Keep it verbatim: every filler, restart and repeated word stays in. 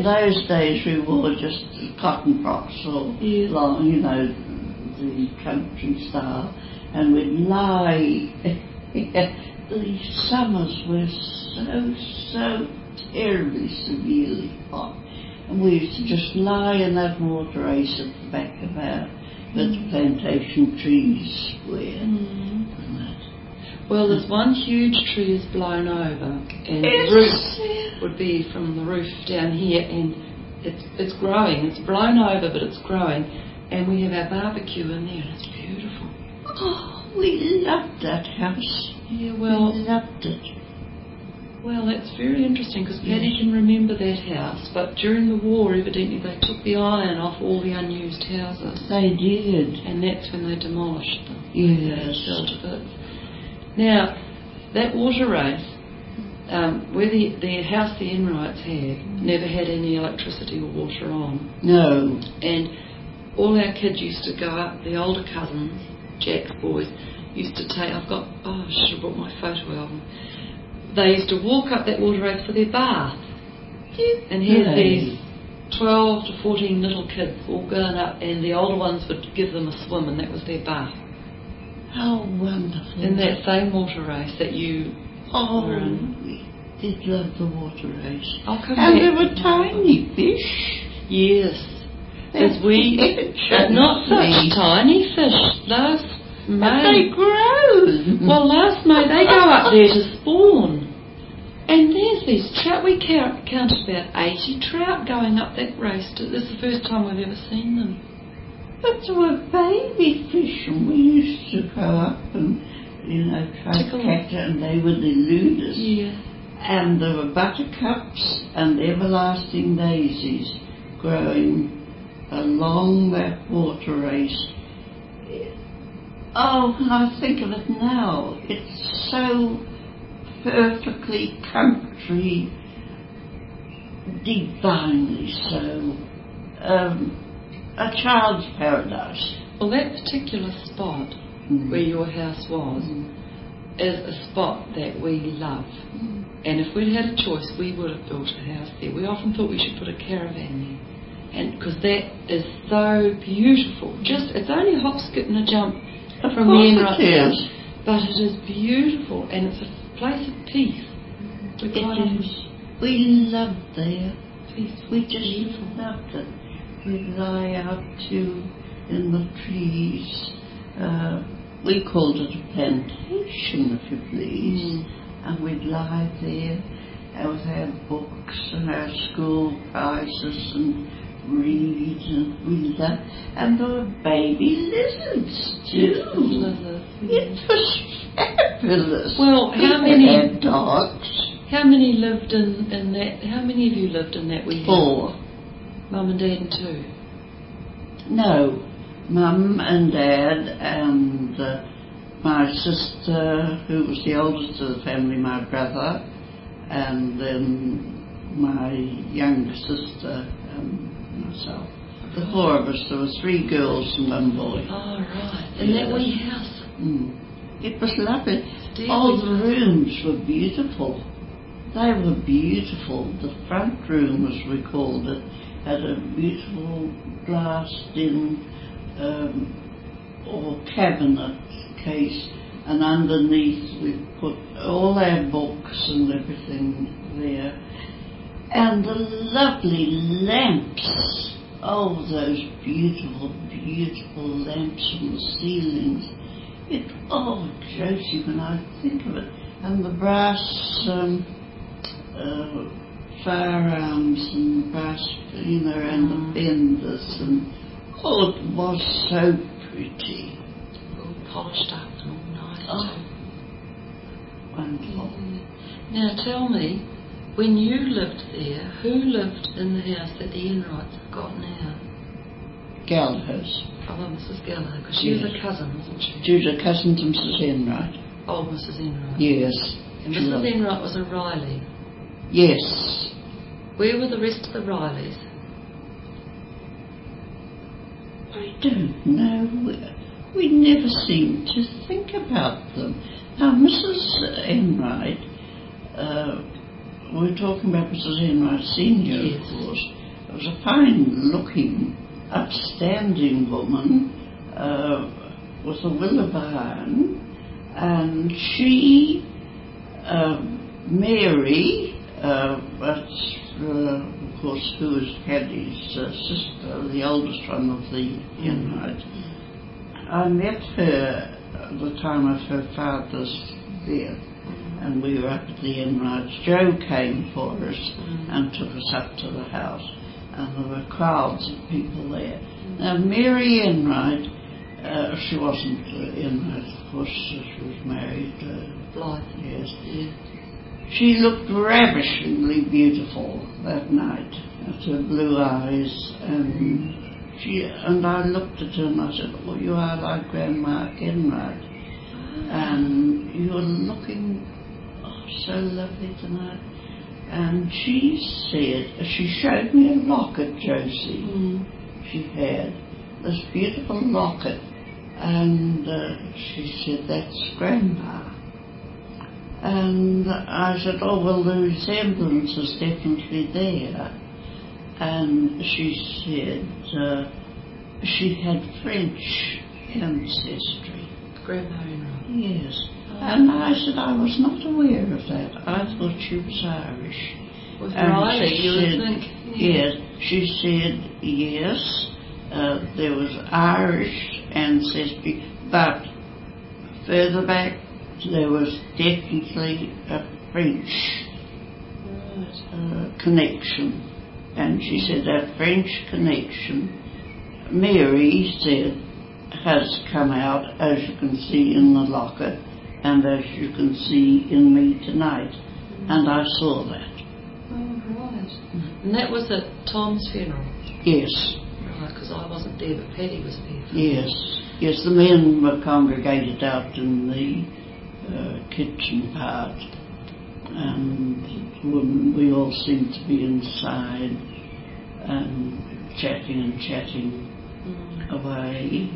those days we wore just cotton frocks or yeah. long, you know, the country style, and we'd lie. The summers were so, so terribly severely hot, and we used to just lie in that water race at the back of our, where the plantation trees were. Mm. And that. Well, there's one huge tree is blown over, and Yes. the roof would be from the roof down here, and it's it's growing. It's blown over, but it's growing, and we have our barbecue in there, and it's beautiful. Oh, we loved that house. Yeah, well, we loved it. Well, that's very interesting, because Paddy Yes. can remember that house, but during the war, evidently, they took the iron off all the unused houses. They did. And that's when they demolished them. Yes. They fell to bits. Now, that water race, um, where the, the house the Enrights had, never had any electricity or water on. No. And all our kids used to go up, the older cousins, Jack's boys, used to take, I've got, oh, I should have brought my photo album. They used to walk up that water race for their bath. And here's these twelve to fourteen little kids all going up, and the older ones would give them a swim, and that was their bath. How wonderful. In that same water race that you Oh, were in. we did love the water race. I'll come And back. there were tiny fish. Yes. As we, but not such tiny fish. Last And May. they grow. Well, last May they go up there to spawn. And there's these trout. We count, counted about eighty trout going up that race. This is the first time we've ever seen them. But there were baby fish, and we used to go up and, you know, try Tickle to catch it, and they would elude us. Yeah. And there were buttercups and everlasting daisies growing along that water race. Oh, when I think of it now, it's so perfectly country, divinely so. Um, a child's paradise. Well, that particular spot Mm. where your house was Mm. is a spot that we love. Mm. And if we'd had a choice, we would have built a house there. We often thought we should put a caravan there. And because that is so beautiful. Just, it's only a hop, skip and a jump Of from course the it Enright is. house. But it is beautiful, and it's a place of peace. We quite It often- is. We loved there. Peaceful. We just loved it. We'd lie out too in the trees. Uh, we called it a plantation, if you please. Mm. And we'd lie there and with our books and our school prizes and read, and we loved. And there were baby lizards too. Lizards, yeah. It was fabulous. Well, how We many- had dogs? How many lived in, in that? How many of you lived in that we had? Four. Mum and Dad and two. No, Mum and Dad and uh, my sister, who was the oldest of the family, my brother, and then my younger sister and myself. The four of us. There were three girls and one boy. Oh, right. In Yes. that wee house. Mm. It was lovely. Dear All wee the house. rooms were beautiful. They were beautiful. The front room, as we called it, had a beautiful glassed-in um, or cabinet case, and underneath we put all our books and everything there, and the lovely lamps. Oh, those beautiful, beautiful lamps on the ceilings. It, oh, Josie, when I think of it, and the brass um, uh, firearms and brass, you know, and Mm. the benders, and oh, it was so pretty. All polished up and all nice. Oh, too. wonderful. Now tell me, when you lived there, who lived in the house that the Enrights have got now? Gallagher's. Oh, well, Missus Gallagher, because she was Yes. a cousin, wasn't she? She was a cousin to Missus Enright. Old Missus Enright. Yes. And She Missus was. Enright was a Riley. Yes. Where were the rest of the Rileys? I don't know. We, we never seem to think about them. Now, Missus Enright, uh, we're talking about Missus Enright Senior, Yes. of course. a fine-looking, upstanding woman uh, with a willow iron, and she, uh, Mary, uh, that's uh, of course who was Caddy's uh, sister, the oldest one of the Enright. I met her at the time of her father's death, and we were up at the Enrights. Joe came for us mm. and took us up to the house, and there were crowds of people there. Mm. Now Mary Enright, uh, she wasn't uh, Enright, of course, she was married. Uh, Blythe. Yes. Yeah. She looked ravishingly beautiful that night, with her blue eyes, and she and I looked at her and I said, "Oh, you are like Grandma Enright, and you're looking oh, so lovely tonight." And she said, she showed me a locket, Josie. Mm. She had this beautiful locket, and uh, she said, "That's Grandma." And I said, "Oh, well, the resemblance is definitely there." And she said uh, she had French ancestry. Grandma Enright. Yes. Oh. And I said I was not aware of that. I thought she was Irish. With and Riley, she you said, would think. Yeah. Yes. She said, yes, uh, there was Irish ancestry, but further back there was definitely a French right. uh, connection. And she said that French connection, Mary said, has come out, as you can see in the locket, and as you can see in me tonight. Mm. And I saw that. Oh, right. Mm. And that was at Tom's funeral? Yes. Right, because I wasn't there, but Paddy was there. Yes. Yes, the men were congregated out in the uh, kitchen part, and when we all seemed to be inside and chatting and chatting mm. away.